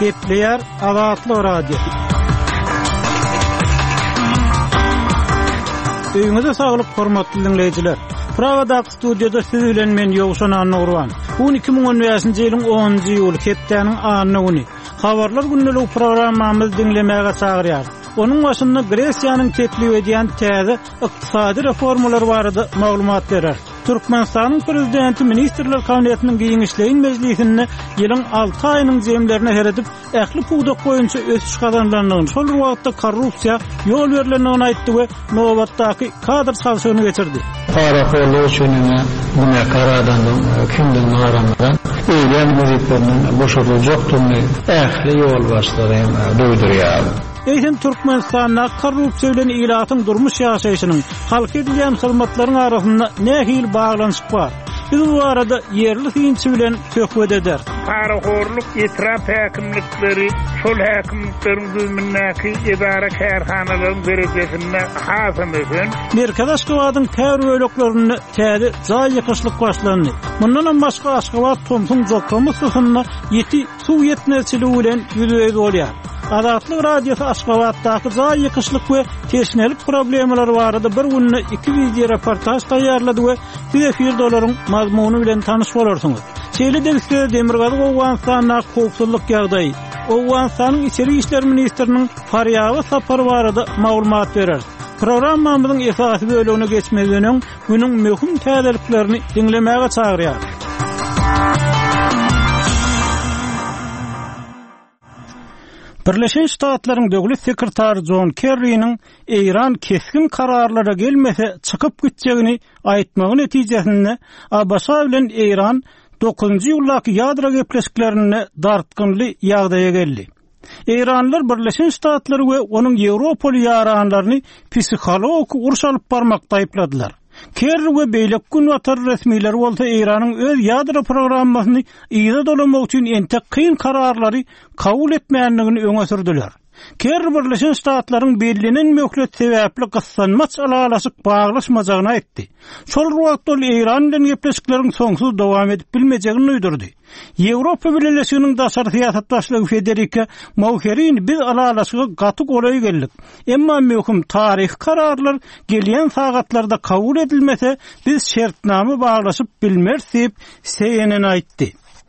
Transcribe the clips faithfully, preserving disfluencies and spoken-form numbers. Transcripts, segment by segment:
Gepleyer Azatlyk Radio. Öýüňize saglyk, hormatly dinleýijiler. Pragadak studiyada siz bilen men Ýowşan Anurwan. Bu iki ming on beşinji ýylyň onunjy ýyly hepdeniň anyny güni. Habarlar günlük programmamyz dinlemäge çagyrýar. Onun başynda Gresiýanyň teklip edýän täze ykdysady reformalar barada maglumat berer. Türkmenistanyň prezidenti Ministrler Kabinetiniň giňişleýin mejlisinde ýylyň alty aýynyň jemlerine heredip, ähli puwdak boýunça ösüş kazanylanyny, şol wagtda korrupsiýa ýol berilendigini aýtdy we nobatdaky kadr çalışmagyny geçirdi. Paraforlu üçününe buna karadandım, kimden aramadan eýlen müritlerinin boşalı jokduny ähli ýol başlarym doýdurýar. Eýsem Türkmenistanda korrupsiýa bilen ýylatyň durmuş ýaşaýyşynyň halk edilýän hyzmatlaryň arasynda nähil baglanyşyk bar. Biz bu arada yerli synçy bilen söhbet eder. Paraforluk etraf häkimlikleri, şol häkimlikleriň düzmündäki idara kärhanalaryň derejesinde hasam eken. Merkez Aşgabatyň täze böleklerini täze jaý ýykyşlyk başlandy. Mundan başga Aşgabat Tomsun Jokkamy sysyna ýeti suw ýetmezçiligi bilen ýüzüge bolýar. Azatlyk radiosu Aşgabatdaky jaý ýykyşlyk we teşnelik problemleri barada bir günde iki video reportaj taýýarlady we bir efir dolaryň mazmuny bilen tanyş bolarsyňyz. Şeýle degişde Demirgazy Owganstanyň howpsuzlyk ýagdaýy, Owganstanyň içeri işler ministriniň Faryaga sapary barada maglumat berer. Programmamyzyň esasy bölügine geçmeden günüň möhüm täzeliklerini dinlemäge çagyrýar. Birleşen Ştatlaryň döwlet sekretary John Kerry'niň Iran keskin kararlara gelmese çykyp gitjegini aýtmagy netijesinde A B S bilen Iran dokuzunjy ýyllaky ýadro gepleşiklerini dartgynly ýagdaýa geldi. Iranlylar Birleşen Ştatlary we onuň Ýewropaly ýaranlaryny psichologik uruş alyp barmakda aýpladylar. Kerry we beýlek gün watar resmiler bolsa Iranyň öz ýadro programmasyny ýyda dolamak üçin ente kyn kararlary kabul etmeýändigini öňe sürdiler. Kerry Birleşen Ştatlaryň belgilenen möhlet sebäpli gyssanmaç alalaşyk baglaşmajagyny aýtdy. Şol wagtda Iran bilen gepleşikleriň soňsuz dowam edip bilmejegini öýdürdi. Ýewropa Birleşiginiň daşary syýasat başlygy Federica Mogherini biz alalaşyga gaty golaý geldik. Emma möhüm taryh kararlar gelýän sagatlarda kabul edilmese biz şertname baglaşyp bilmers diýip seýenen aýtdy.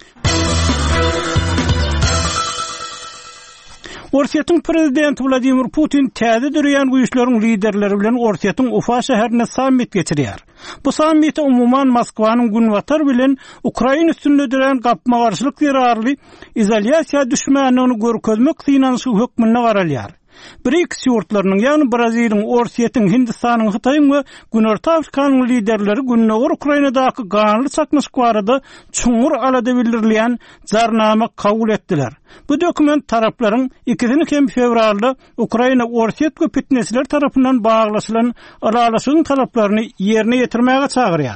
Orsiýatyň prezidenti Vladimir Putin täze dürýän güýçleriň liderleri bilen Orsiýatyň Ufa şäherine sammit geçirýär. Bu sammitde umuman Moskwanyň günwatar bilen Ukraina üstünde duran gapma garşylyk ýararly izolýasiýa düşmänligini görkezmek synanyşy hökmüne garalýar. BRICS ýurtlarynyň, ýani Braziliýanyň, Orsiýatyň, Hindistanyň, Hitaýyň we Günorta Afrikanyň liderleri günnäger Ukrainadaky ganly çakmyşyk barada çuňur alada bildirilýän jarnama kabul etdiler. Bu dokument taraplaryň ikisini hem fevralda Ukraina Orsiýat köpetnesiler tarapyndan baglaşylan alalaşygyň talaplaryny ýerine ýetirmäge çagyrýar.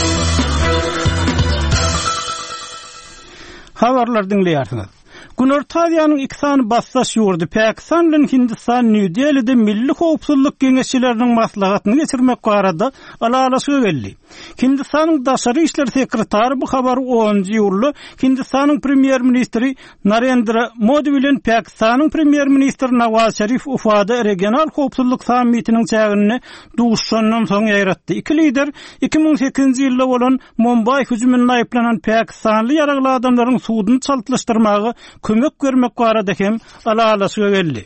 Habarlar dinleýärsiňiz. Günorta Asyanyň iki sany bassaş ýurdy Pakistan bilen Hindistan New Delhi'de milli howpsuzlyk geňeşçileriniň maslahatyny geçirmek barada alalaşyga geldi. Hindistanyň daşary işler sekretary bu habary onunjy ýyly Hindistanyň premier ministri Narendra Modi bilen Pakistanyň premier ministri Nawaz Sharif Ufada regional howpsuzlyk sammitiniň çägini duşandan soň ýaratdy. Iki lider iki ming sekizinji ýylda bolan Mumbai hüjümüne aýplanan Pakistanly ýaragly adamlaryň suwudyny çaltlaşdyrmagy kömek görmek barada hem alalaşyga geldi.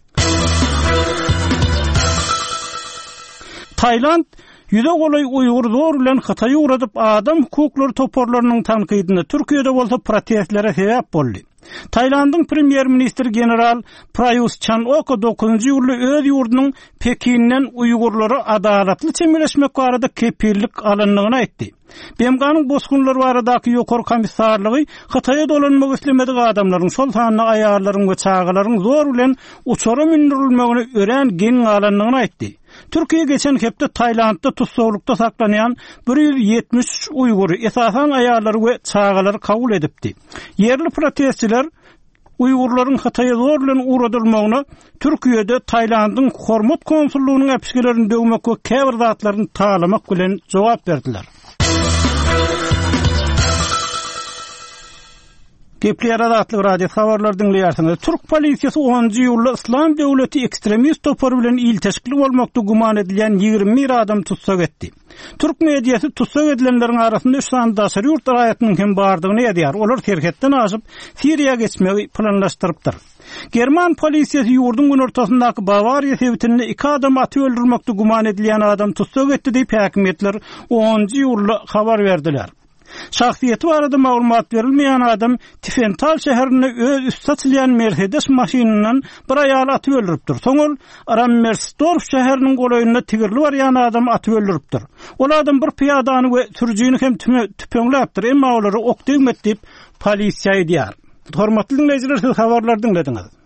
Tayland Ýüze golay Uýgur zor bilen Hytaýa uradyp adam hukuklary toparlarynyň tankydyna Türkiýede bolsa protestlere sebäp boldy. Taylandyň premier ministri general Prayut Chan-oka dokuzunjy ýyly öz ýurdunyň Pekinden Uýgurlary adalatly çemberleşmek barada kepillik alyndygyny aýtdy. Bemganyň bosgunlary baradaky ýokary komissarlygy Hytaýa dolanmak islemedik adamlaryň şol sanyny aýarlaryň we çağalaryň zor bilen uçara mindirilmegini ören geň alyndygyny aýtdy. Türkiýe geçen hepde Taylandda tutsawlukda saklanýan bir ýüz ýetmiş üç Uýgury esasan aýarlary we çağalary kabul edipdi. Yerli protestçiler Uýgurlaryň Hytaýa zor bilen uradylmagyna Türkiýede Taylandyň hormat konsullugynyň äpişgelerini döwmek we käbir zatlaryny taýlamak bilen jogap berdiler. Gepler adatlyk radio habarlar dinleýärsiňiz. Türk polisiýasy onunjy ýylda İslam döwleti ekstremist topar bilen ilteşikli bolmakda guman edilen ýygrimi bir adam tutsak etdi. Türk mediýasy tutsak edilenleriň arasynda üç sany daşary ýurt raýatynyň hem bardygyny ýetýär. Olar terhetden aşyp Siriýa geçmegi planlaşdyrypdyr. German polisiýasy ýurdun gün ortasyndaky Bavariýa sebitinde iki adam aty öldürmekde guman edilen adam tutsak etdi diýip häkimetler onunjy ýylda habar berdiler. Şahsiýeti barada maglumat berilmeýän adam Tifental şäherine öz üst satylýan Mercedes maşynyndan bir aýaly aty öldüripdir. Soňul Rammersdorf şäheriniň golaýynda tigirli barýan adam aty öldüripdir. Ol adam bir piýadany we sürüjüni hem tüpeňläpdir. Emma olary ok degmet diýip polisiýa diýär. Hormatly dinleýijiler, siz habarlar dinlediňiz.